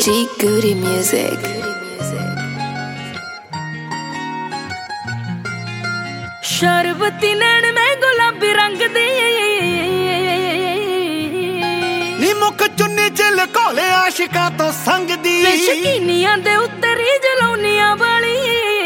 G Goody Music. शरबती नैन में गुलाबी रंग दी नी मुख चुन्नी चिल कोले आशिकां तो संग दी शकीनियां दे उत्तरी जलौनियां वाली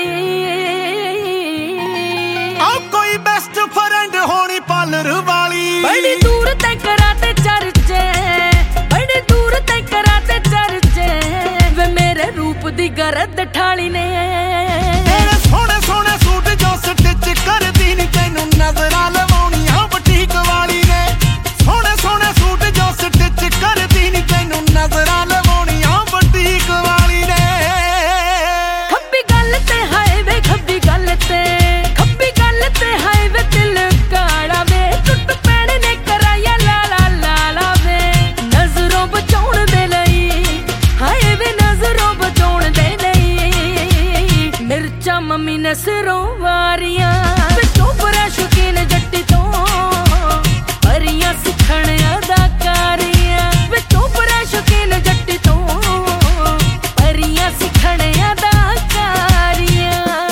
आ कोई बेस्ट फ्रेंड होनी पार्लर वाली बड़ी दूर तक कराते चर्चे बड़ी दूर तक कराते चर्चे वे मेरे रूप दी गरद ठाली ने तेरे सोने सोने सूट जो स्टिच कर दी नी तैनू नजरां लवाउणियां बुटीक वाली ने सोने सोने सूट जो स्टिच कर दी नी तैनू नजरां लवाउणियां बुटीक वाली ने खब्बी गल ते हाय वे खब्बी गल ते हाय वे दिल काला वे टुट पैण ने कराया ला ला ला ला वे नजरों बचाउण दे लई हाय वे नजरों बचाउण दे लई मिर्चा मम्मी ने सिरों वारियां चोपरा शौकीन जट्टी तो परियां सिखण अदाकारियां वे चोपरा शौकीन जट्टी तो परियां सिखण अदाकारियां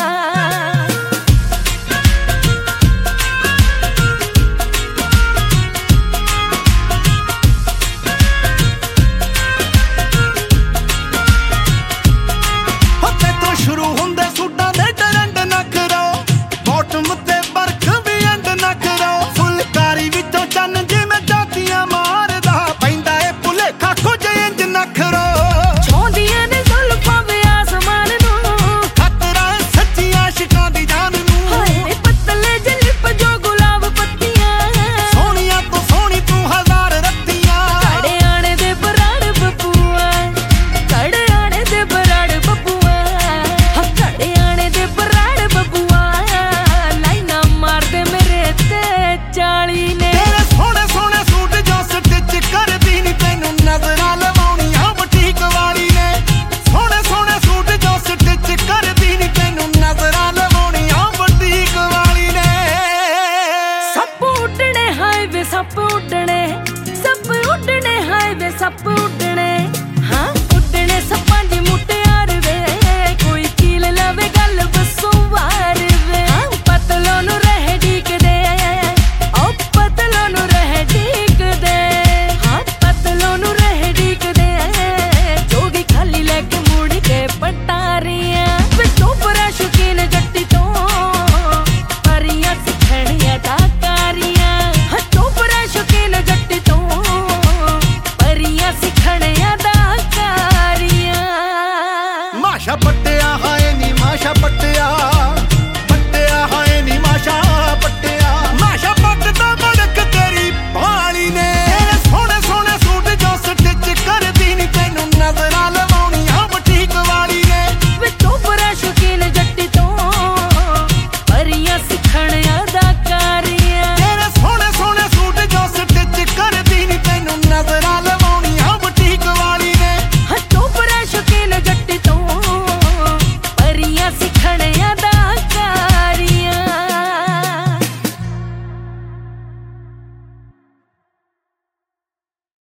शुरू हुंदे सूटां दे ट्रेंड ना करो बॉटम ते बरख भी एंड ना करो फुलकारी विचों चन्न जिवें जातियां मारदा पैंदा ए भुलेखा कुछ इंज ना करो छौंदियां ने जुल्फां वे आसमान नूं खतरा है सच्ची आशिकां दी जान नूं हाय पतले जे लिप जो गुलाब पत्तियां सोहणियां तो सोहणी तू हजार रत्तियां कड़े आने दे बराड़ बबूआ कड़े आने दे बराड़ बबूआ कड़े आने दे बराड़ बबूआ लाइना मार दे मेरे ते 40 ने तेरे सोहणे सोहणे सूट जो स्टिच कर दी नी तैनू नजरां लवाउणियां बुटीक वाली ने सोहणे सोहणे सूट जो स्टिच कर दी नी तैनू नजरां लवाउणियां बुटीक वाली ने सप उड्डणे हाय वे सप उड्डणे हाय वे सप उड्डणे